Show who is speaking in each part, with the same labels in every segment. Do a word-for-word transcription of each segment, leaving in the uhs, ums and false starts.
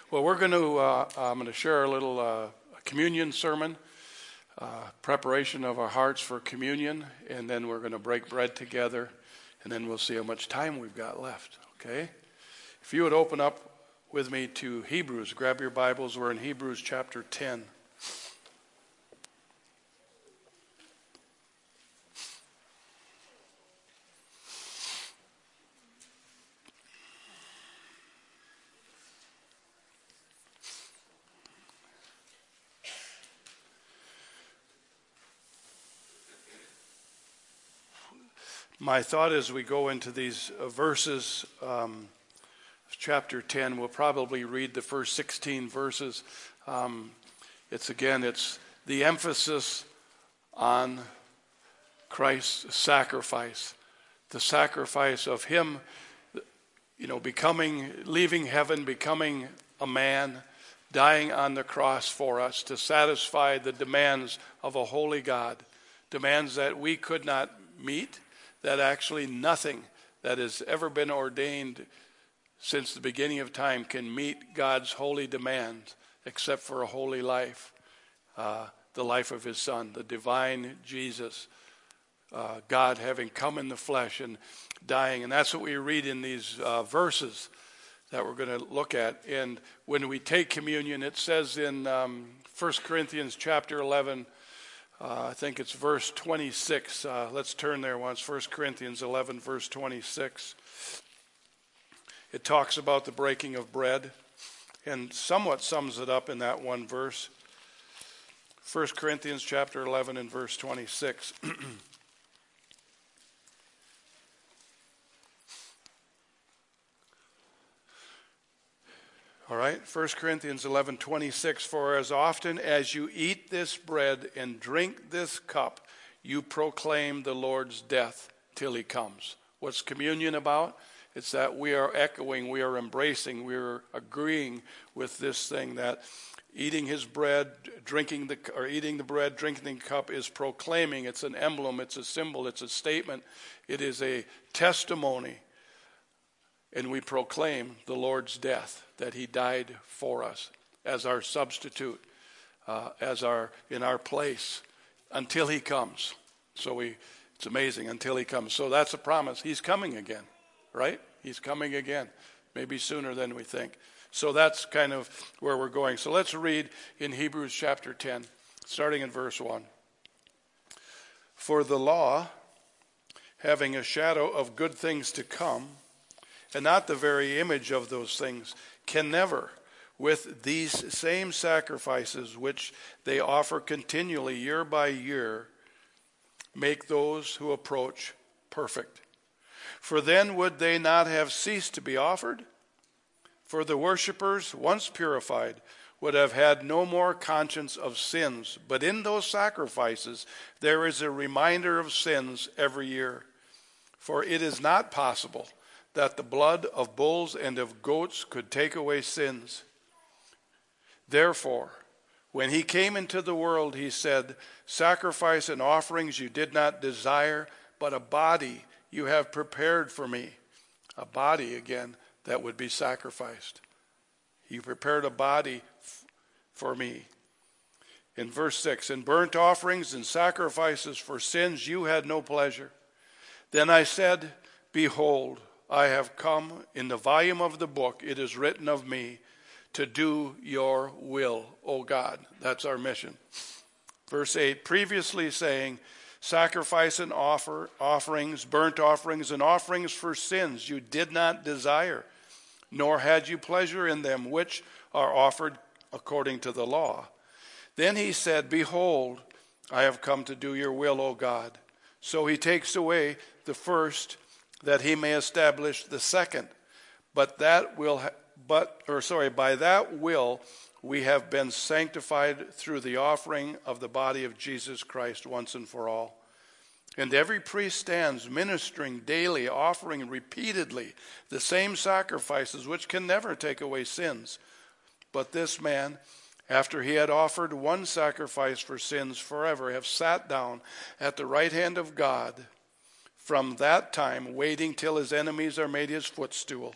Speaker 1: Well, we're going to, uh, I'm going to share a little uh, communion sermon, uh, preparation of our hearts for communion, and then we're going to break bread together, and then we'll see how much time we've got left, okay? If you would open up with me to Hebrews, grab your Bibles, we're in Hebrews chapter ten. My thought as we go into these uh, verses, um, chapter ten, we'll probably read the first sixteen verses. Um, it's again, it's the emphasis on Christ's sacrifice, the sacrifice of him, you know, becoming, leaving heaven, becoming a man, dying on the cross for us to satisfy the demands of a holy God, demands that we could not meet, that actually nothing that has ever been ordained since the beginning of time can meet God's holy demands except for a holy life, uh, the life of his Son, the divine Jesus, uh, God having come in the flesh and dying. And that's what we read in these uh, verses that we're going to look at. And when we take communion, it says in um, First Corinthians chapter eleven, Uh, I think it's verse twenty-six. Uh, let's turn there once. First Corinthians eleven, verse twenty-six. It talks about the breaking of bread and somewhat sums it up in that one verse. First Corinthians chapter eleven and verse twenty-six. All right, First Corinthians eleven twenty-six, for as often as you eat this bread and drink this cup, you proclaim the Lord's death till he comes. What's communion about? It's that we are echoing, we are embracing, we are agreeing with this thing that eating his bread, drinking the, or eating the bread, drinking the cup is proclaiming. It's an emblem, it's a symbol, it's a statement, it is a testimony. And we proclaim the Lord's death, that he died for us as our substitute, uh, as our in our place until he comes. So we, it's amazing, until he comes. So that's a promise. He's coming again, right? He's coming again, maybe sooner than we think. So that's kind of where we're going. So let's read in Hebrews chapter ten, starting in verse one. For the law, having a shadow of good things to come, and not the very image of those things, can never, with these same sacrifices which they offer continually year by year, make those who approach perfect. For then would they not have ceased to be offered? For the worshippers, once purified, would have had no more conscience of sins. But in those sacrifices there is a reminder of sins every year. For it is not possible that the blood of bulls and of goats could take away sins. Therefore, when he came into the world, he said, sacrifice and offerings you did not desire, but a body you have prepared for me. A body, again, that would be sacrificed. You prepared a body f- for me. In verse six, in burnt offerings and sacrifices for sins you had no pleasure. Then I said, behold, I have come. In the volume of the book it is written of me to do your will, O God. That's our mission. Verse eight, previously saying, sacrifice and offer offerings, burnt offerings and offerings for sins you did not desire, nor had you pleasure in them, which are offered according to the law. Then he said, behold, I have come to do your will, O God. So he takes away the first, that he may establish the second. But that will, ha- but or sorry, by that will we have been sanctified through the offering of the body of Jesus Christ once and for all. And every priest stands ministering daily, offering repeatedly the same sacrifices which can never take away sins. But this man, after he had offered one sacrifice for sins forever, have sat down at the right hand of God, from that time waiting till his enemies are made his footstool.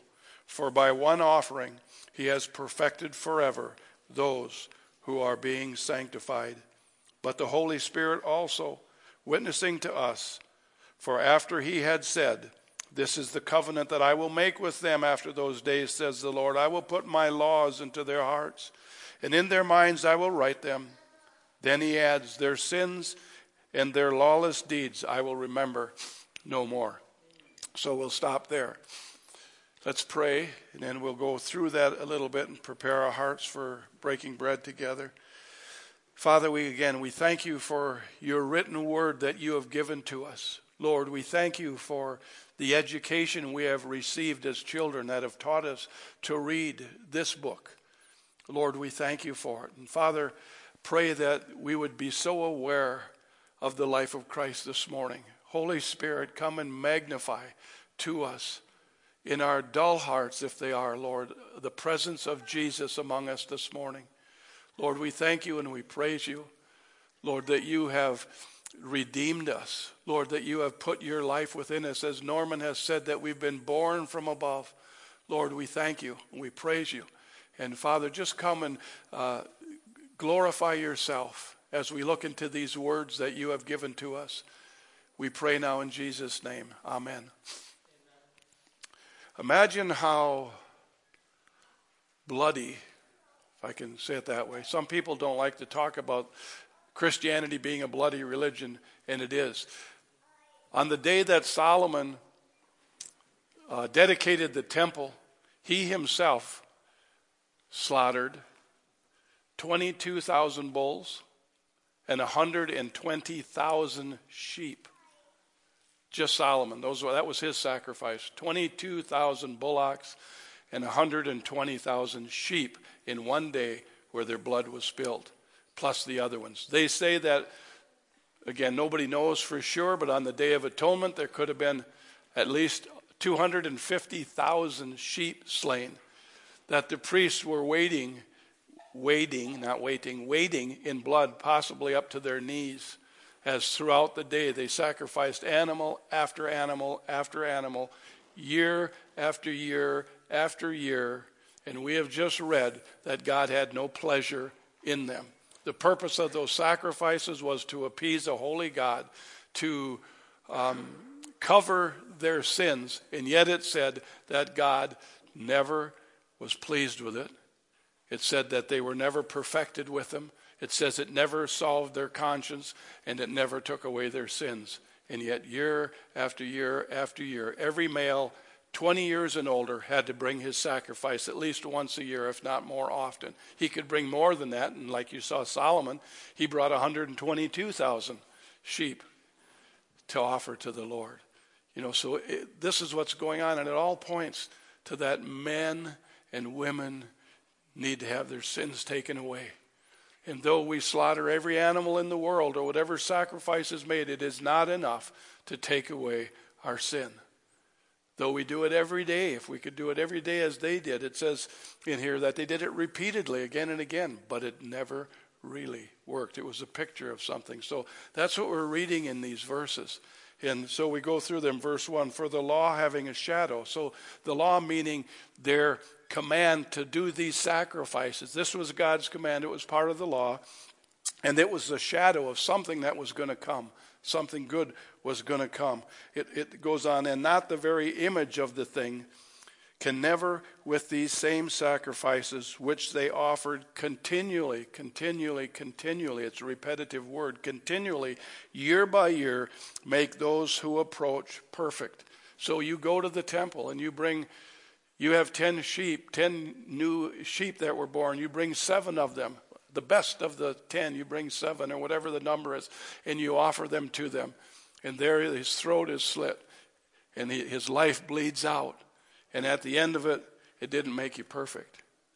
Speaker 1: For by one offering he has perfected forever those who are being sanctified. But the Holy Spirit also, witnessing to us, for after he had said, this is the covenant that I will make with them after those days, says the Lord. I will put my laws into their hearts, and in their minds I will write them. Then he adds, their sins and their lawless deeds I will remember no more. So we'll stop there. Let's pray, and then we'll go through that a little bit and prepare our hearts for breaking bread together. Father, we again, we thank you for your written word that you have given to us. Lord, we thank you for the education we have received as children that have taught us to read this book. Lord, we thank you for it. And Father, pray that we would be so aware of the life of Christ this morning. Holy Spirit, come and magnify to us in our dull hearts, if they are, Lord, the presence of Jesus among us this morning. Lord, we thank you and we praise you, Lord, that you have redeemed us. Lord, that you have put your life within us. As Norman has said, that we've been born from above. Lord, we thank you and we praise you. And Father, just come and uh, glorify yourself as we look into these words that you have given to us. We pray now in Jesus' name. Amen. Imagine how bloody, if I can say it that way. Some people don't like to talk about Christianity being a bloody religion, and it is. On the day that Solomon uh, dedicated the temple, he himself slaughtered twenty-two thousand bulls and one hundred twenty thousand sheep. Just Solomon. Those were, that was his sacrifice. twenty-two thousand bullocks and one hundred twenty thousand sheep in one day where their blood was spilled, plus the other ones. They say that, again, nobody knows for sure, but on the Day of Atonement there could have been at least two hundred fifty thousand sheep slain, that the priests were waiting, wading, not waiting, wading in blood, possibly up to their knees, as throughout the day they sacrificed animal after animal after animal, year after year after year, and we have just read that God had no pleasure in them. The purpose of those sacrifices was to appease a holy God, to um, cover their sins, and yet it said that God never was pleased with it. It said that they were never perfected with them. It says it never solved their conscience, and it never took away their sins. And yet year after year after year, every male twenty years and older had to bring his sacrifice at least once a year, if not more often. He could bring more than that, and like you saw Solomon, he brought one hundred twenty-two thousand sheep to offer to the Lord. You know, so it, this is what's going on, and it all points to that men and women need to have their sins taken away. And though we slaughter every animal in the world or whatever sacrifice is made, it is not enough to take away our sin. Though we do it every day, if we could do it every day as they did, it says in here that they did it repeatedly again and again, but it never really worked. It was a picture of something. So that's what we're reading in these verses. And so we go through them. Verse one, for the law having a shadow. So the law meaning their command to do these sacrifices. This was God's command. It was part of the law. And it was a shadow of something that was going to come. Something good was going to come. It, it goes on, and not the very image of the thing can never, with these same sacrifices, which they offered continually, continually, continually, it's a repetitive word, continually, year by year, make those who approach perfect. So you go to the temple and you bring, you have ten sheep, ten new sheep that were born, you bring seven of them. The best of the ten, you bring seven or whatever the number is, and you offer them to them. And there his throat is slit, and he, his life bleeds out. And at the end of it, it didn't make you perfect.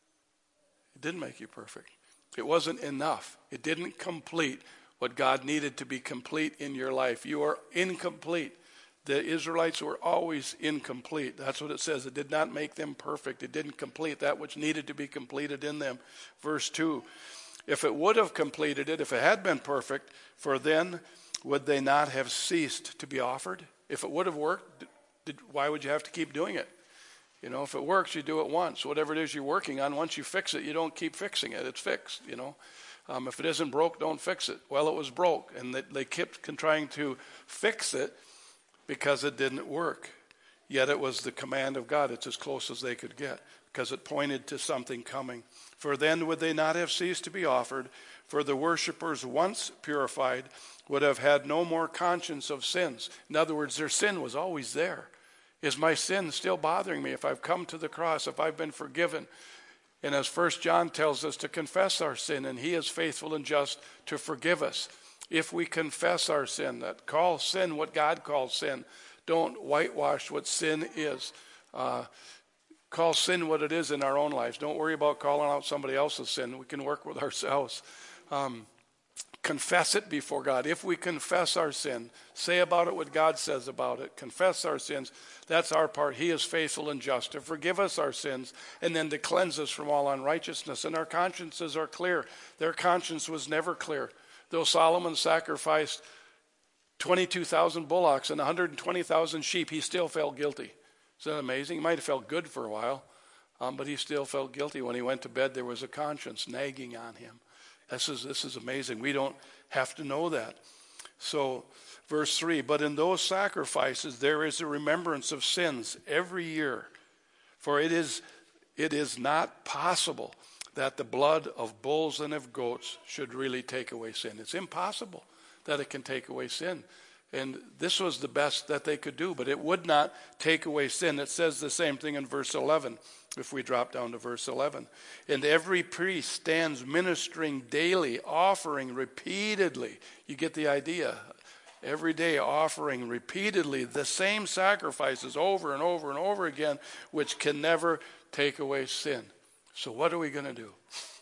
Speaker 1: It didn't make you perfect. It wasn't enough. It didn't complete what God needed to be complete in your life. You are incomplete. The Israelites were always incomplete. That's what it says. It did not make them perfect. It didn't complete that which needed to be completed in them. Verse two, if it would have completed it, if it had been perfect, for then would they not have ceased to be offered? If it would have worked, did, why would you have to keep doing it? You know, if it works, you do it once. Whatever it is you're working on, once you fix it, you don't keep fixing it. It's fixed, you know. Um, if it isn't broke, don't fix it. Well, it was broke, and they, they kept trying to fix it because it didn't work. Yet it was the command of God. It's as close as they could get because it pointed to something coming. For then would they not have ceased to be offered? For the worshipers, once purified, would have had no more conscience of sins. In other words, their sin was always there. Is my sin still bothering me if I've come to the cross, if I've been forgiven? And as First John tells us to confess our sin, and he is faithful and just to forgive us. If we confess our sin, that call sin what God calls sin. Don't whitewash what sin is. Uh, call sin what it is in our own lives. Don't worry about calling out somebody else's sin. We can work with ourselves. Um, confess it before God. If we confess our sin, say about it what God says about it. Confess our sins. That's our part. He is faithful and just to forgive us our sins and then to cleanse us from all unrighteousness. And our consciences are clear. Their conscience was never clear. Though Solomon sacrificed twenty-two thousand bullocks and one hundred twenty thousand sheep, he still felt guilty. Isn't that amazing? He might have felt good for a while, um, but he still felt guilty. When he went to bed, there was a conscience nagging on him. This is, this is amazing. We don't have to know that. So, verse three, but in those sacrifices there is a remembrance of sins every year. For it is, it is not possible that the blood of bulls and of goats should really take away sin. It's impossible that it can take away sin. And this was the best that they could do, but it would not take away sin. It says the same thing in verse eleven, if we drop down to verse eleven. And every priest stands ministering daily, offering repeatedly. You get the idea. Every day offering repeatedly the same sacrifices over and over and over again, which can never take away sin. So what are we going to do?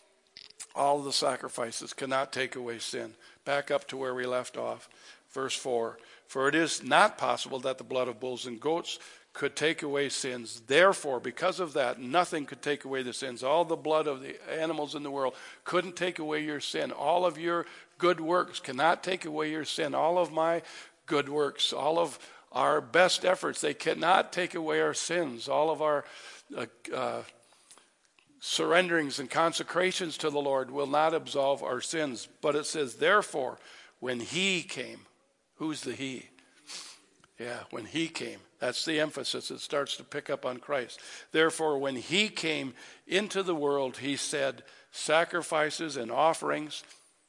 Speaker 1: All the sacrifices cannot take away sin. Back up to where we left off. Verse four, for it is not possible that the blood of bulls and goats could take away sins. Therefore, because of that, nothing could take away the sins. All the blood of the animals in the world couldn't take away your sin. All of your good works cannot take away your sin. All of my good works, all of our best efforts, they cannot take away our sins. All of our uh, uh, surrenderings and consecrations to the Lord will not absolve our sins. But it says, therefore, when he came, who's the he? Yeah, when he came. That's the emphasis. It starts to pick up on Christ. Therefore, when he came into the world, he said, sacrifices and offerings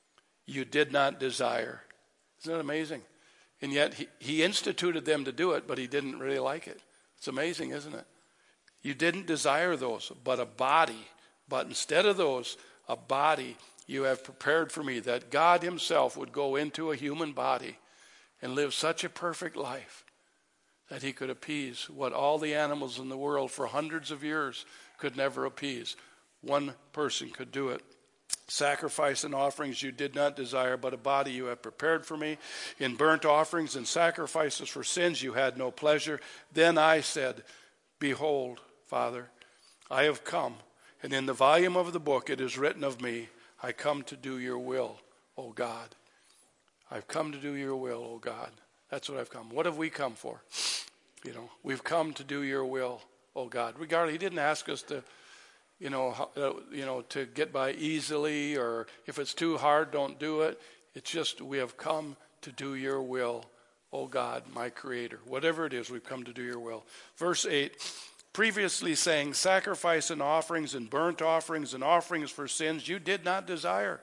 Speaker 1: you did not desire. Isn't that amazing? And yet he, he instituted them to do it, but he didn't really like it. It's amazing, isn't it? You didn't desire those, but a body. But instead of those, a body you have prepared for me, that God himself would go into a human body and live such a perfect life that he could appease what all the animals in the world for hundreds of years could never appease. One person could do it. Sacrifice and offerings you did not desire, but a body you have prepared for me. In burnt offerings and sacrifices for sins you had no pleasure. Then I said, behold, Father, I have come, and in the volume of the book it is written of me, I come to do your will, O God. I've come to do your will, O God. That's what I've come. What have we come for? You know, we've come to do your will, O God. Regardless, he didn't ask us to, you know, uh, you know, to get by easily, or if it's too hard, don't do it. It's just we have come to do your will, O God, my Creator. Whatever it is, we've come to do your will. Verse eight, previously saying, sacrifice and offerings and burnt offerings and offerings for sins you did not desire,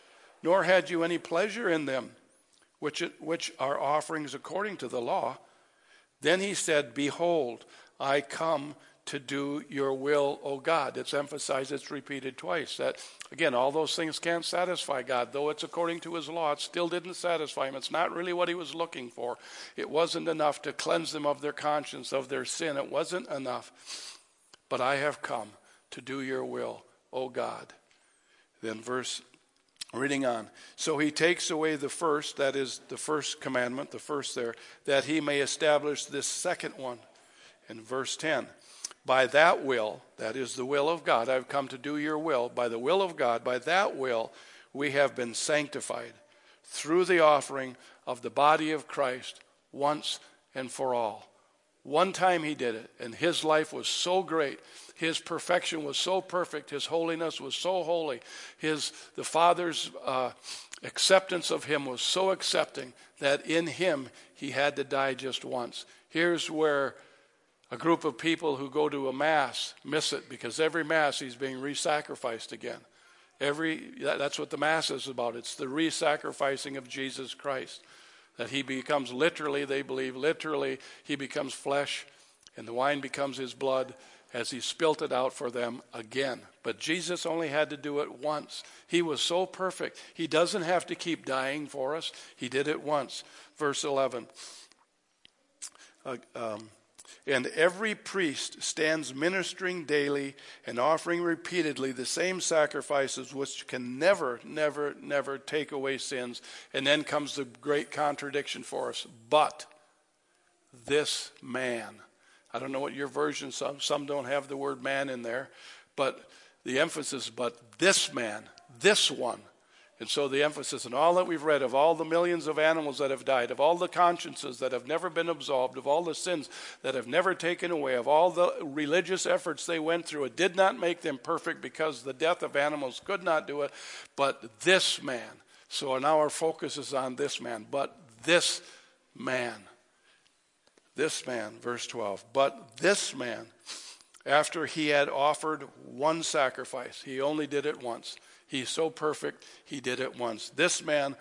Speaker 1: nor had you any pleasure in them, which which are offerings according to the law. Then he said, behold, I come to do your will, O God. It's emphasized, it's repeated twice. That, again, all those things can't satisfy God. Though it's according to his law, it still didn't satisfy him. It's not really what he was looking for. It wasn't enough to cleanse them of their conscience, of their sin. It wasn't enough. But I have come to do your will, O God. Then verse Reading on. So he takes away the first, that is the first commandment, the first there, that he may establish this second one. In verse ten, by that will, that is the will of God, I've come to do your will, by the will of God, by that will, we have been sanctified through the offering of the body of Christ once and for all. One time he did it, and his life was so great. His perfection was so perfect. His holiness was so holy. His the Father's uh, acceptance of him was so accepting that in him he had to die just once. Here's where a group of people who go to a mass miss it, because every mass he's being re-sacrificed again. Every that's what the mass is about. It's the re-sacrificing of Jesus Christ. That he becomes literally, they believe, literally, he becomes flesh, and the wine becomes his blood as he spilt it out for them again. But Jesus only had to do it once. He was so perfect. He doesn't have to keep dying for us. He did it once. Verse eleven. Uh, um, and every priest stands ministering daily and offering repeatedly the same sacrifices which can never, never, never take away sins. And then comes the great contradiction for us. But this man, I don't know what your version, some, some don't have the word man in there, but the emphasis, but this man, this one. And so the emphasis in all that we've read, of all the millions of animals that have died, of all the consciences that have never been absolved, of all the sins that have never taken away, of all the religious efforts they went through, it did not make them perfect, because the death of animals could not do it. But this man, so now our focus is on this man, but this man, this man, verse twelve, but this man, after he had offered one sacrifice, he only did it once. He's so perfect, he did it once. This man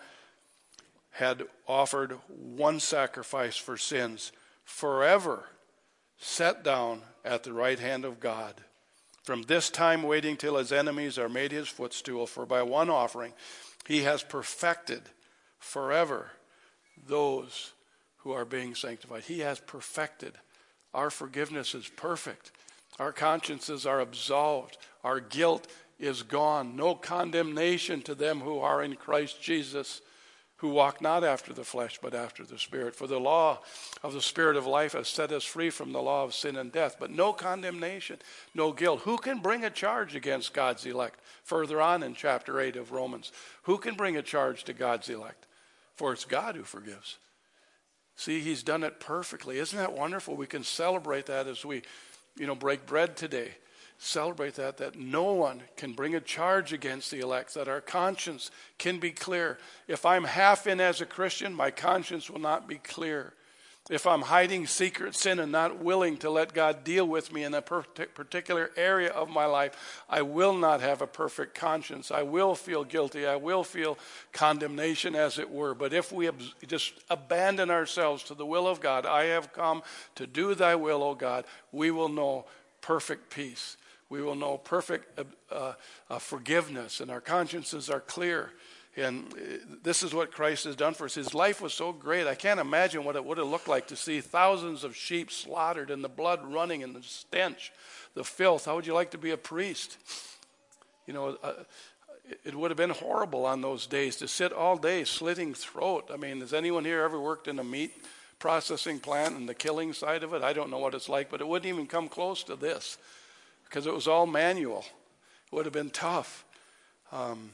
Speaker 1: had offered one sacrifice for sins, forever set down at the right hand of God. From this time waiting till his enemies are made his footstool, for by one offering he has perfected forever those who are being sanctified. He has perfected. Our forgiveness is perfect. Our consciences are absolved. Our guilt is gone. No condemnation to them who are in Christ Jesus, who walk not after the flesh, but after the Spirit. For the law of the Spirit of life has set us free from the law of sin and death. But no condemnation, no guilt. Who can bring a charge against God's elect? Further on in chapter eight of Romans. Who can bring a charge to God's elect? For it's God who forgives. See, he's done it perfectly. Isn't that wonderful? We can celebrate that as we, you know, break bread today. Celebrate that, that no one can bring a charge against the elect, that our conscience can be clear. If I'm half in as a Christian, my conscience will not be clear. If I'm hiding secret sin and not willing to let God deal with me in a particular area of my life, I will not have a perfect conscience. I will feel guilty. I will feel condemnation, as it were. But if we just abandon ourselves to the will of God, I have come to do thy will, O God, we will know perfect peace. We will know perfect uh, uh, forgiveness, and our consciences are clear. And this is what Christ has done for us. His life was so great. I can't imagine what it would have looked like to see thousands of sheep slaughtered and the blood running and the stench, the filth. How would you like to be a priest? You know, uh, it would have been horrible on those days to sit all day slitting throat. I mean, has anyone here ever worked in a meat processing plant and the killing side of it? I don't know what it's like, but it wouldn't even come close to this, because it was all manual. It would have been tough. Um,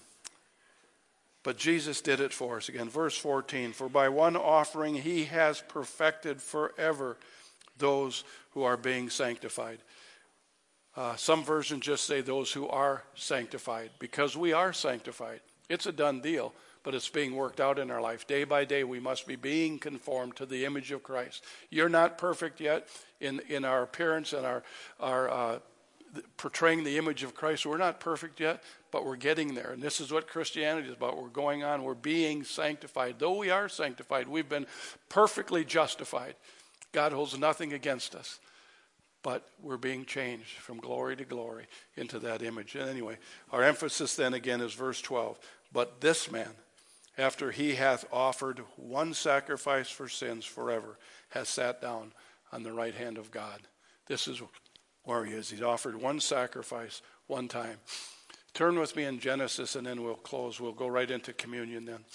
Speaker 1: but Jesus did it for us. Again, verse fourteen, for by one offering he has perfected forever those who are being sanctified. Uh, some versions just say those who are sanctified, because we are sanctified. It's a done deal, but it's being worked out in our life. Day by day, we must be being conformed to the image of Christ. You're not perfect yet in, in our appearance and our, our uh, portraying the image of Christ. We're not perfect yet, but we're getting there. And this is what Christianity is about. We're going on. We're being sanctified. Though we are sanctified, we've been perfectly justified. God holds nothing against us. But we're being changed from glory to glory into that image. And anyway, our emphasis then again is verse twelve. But this man, after he hath offered one sacrifice for sins forever, has sat down on the right hand of God. This is where he is. He's offered one sacrifice one time. Turn with me in Genesis, and then we'll close. We'll go right into communion then.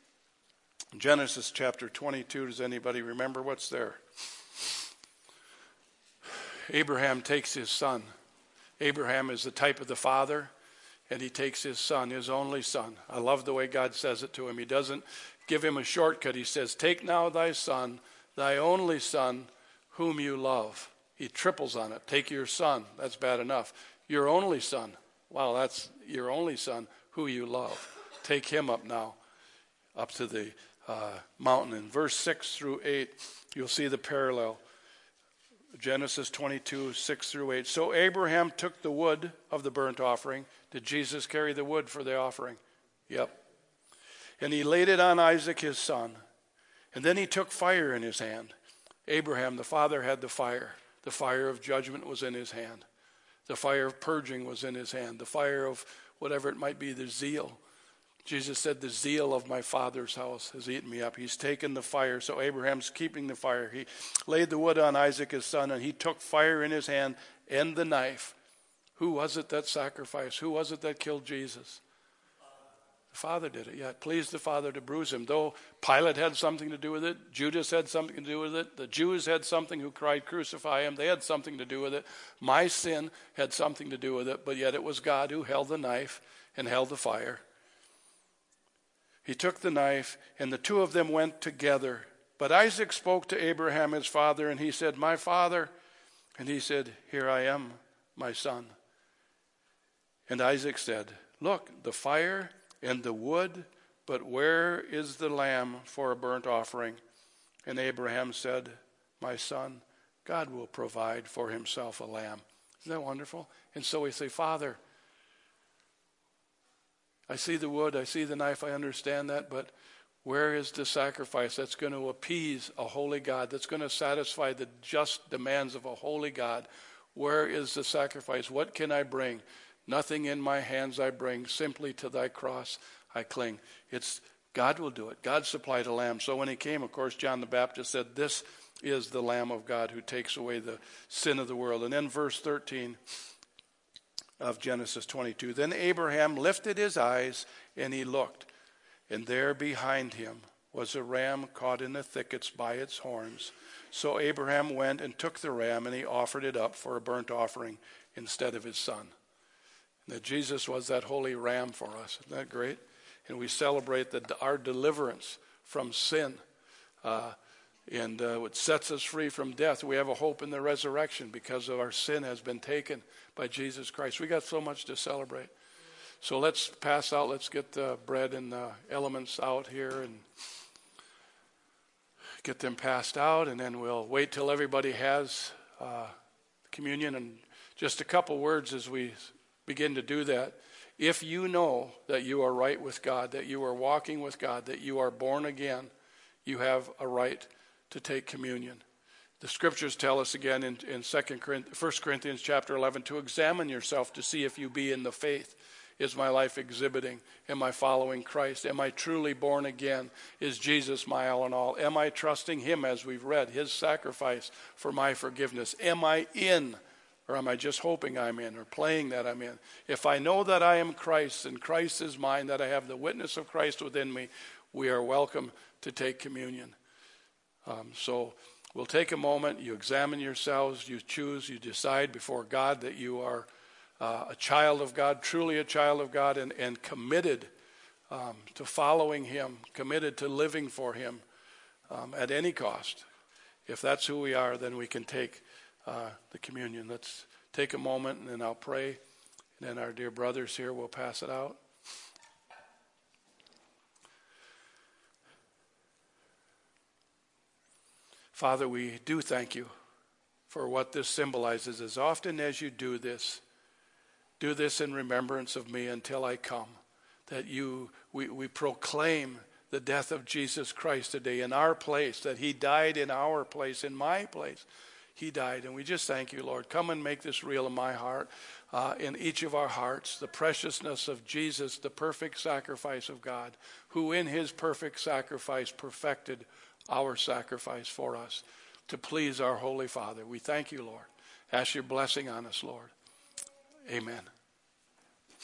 Speaker 1: Genesis chapter twenty-two. Does anybody remember what's there? Abraham takes his son. Abraham is the type of the father, and he takes his son, his only son. I love the way God says it to him. He doesn't give him a shortcut. He says, take now thy son, thy only son, whom you love. He triples on it. Take your son. That's bad enough. Your only son. Wow, that's your only son, who you love. Take him up now, up to the uh, mountain. In verse six through eight, you'll see the parallel. Genesis twenty-two, six through eight. So Abraham took the wood of the burnt offering. Did Jesus carry the wood for the offering? Yep. And he laid it on Isaac his son. And then he took fire in his hand. Abraham, the father, had the fire. The fire of judgment was in his hand. The fire of purging was in his hand. The fire of whatever it might be, the zeal. Jesus said, the zeal of my Father's house has eaten me up. He's taken the fire. So Abraham's keeping the fire. He laid the wood on Isaac his son, and he took fire in his hand and the knife. Who was it that sacrificed? Who was it that killed Jesus? The Father did it. Yeah, it pleased the Father to bruise him. Though Pilate had something to do with it, Judas had something to do with it, the Jews had something who cried, crucify him. They had something to do with it. My sin had something to do with it, but yet it was God who held the knife and held the fire. He took the knife, and the two of them went together. But Isaac spoke to Abraham his father, and he said, my father. And he said, here I am, my son. And Isaac said, look, the fire and the wood, but where is the lamb for a burnt offering? And Abraham said, my son, God will provide for himself a lamb. Isn't that wonderful? And so we say, Father, I see the wood, I see the knife, I understand that, but where is the sacrifice that's going to appease a holy God, that's going to satisfy the just demands of a holy God? Where is the sacrifice? What can I bring? Nothing in my hands I bring, simply to thy cross I cling. It's God will do it. God supplied a lamb. So when he came, of course, John the Baptist said, this is the Lamb of God who takes away the sin of the world. And then verse thirteen of Genesis twenty-two. Then Abraham lifted his eyes and he looked, and there behind him was a ram caught in the thickets by its horns. So Abraham went and took the ram, and he offered it up for a burnt offering instead of his son. And that Jesus was that holy ram for us. Isn't that great? And we celebrate the, our deliverance from sin. Uh, and uh, it sets us free from death. We have a hope in the resurrection because of our sin has been taken by Jesus Christ. We got so much to celebrate. So let's pass out. Let's get the bread and the elements out here and get them passed out. And then we'll wait till everybody has uh, communion. And just a couple words as we begin to do that. If you know that you are right with God, that you are walking with God, that you are born again, you have a right to take communion. The scriptures tell us again in, in Second Corinthians, First Corinthians chapter eleven to examine yourself to see if you be in the faith. Is my life exhibiting? Am I following Christ? Am I truly born again? Is Jesus my all in all? Am I trusting him as we've read, his sacrifice for my forgiveness? Am I in, or am I just hoping I'm in or playing that I'm in? If I know that I am Christ and Christ is mine, that I have the witness of Christ within me, we are welcome to take communion. Um, so we'll take a moment. You examine yourselves. You choose. You decide before God that you are uh, a child of God, truly a child of God, and, and committed um, to following him, committed to living for him um, at any cost. If that's who we are, then we can take uh, the communion. Let's take a moment, and then I'll pray. And then our dear brothers here will pass it out. Father, we do thank you for what this symbolizes. As often as you do this, do this in remembrance of me until I come. That you, we, we proclaim the death of Jesus Christ today in our place, that he died in our place, in my place. He died, and we just thank you, Lord. Come and make this real in my heart, uh, in each of our hearts, the preciousness of Jesus, the perfect sacrifice of God, who in his perfect sacrifice perfected our sacrifice for us to please our Holy Father. We thank you, Lord. Ask your blessing on us, Lord. Amen.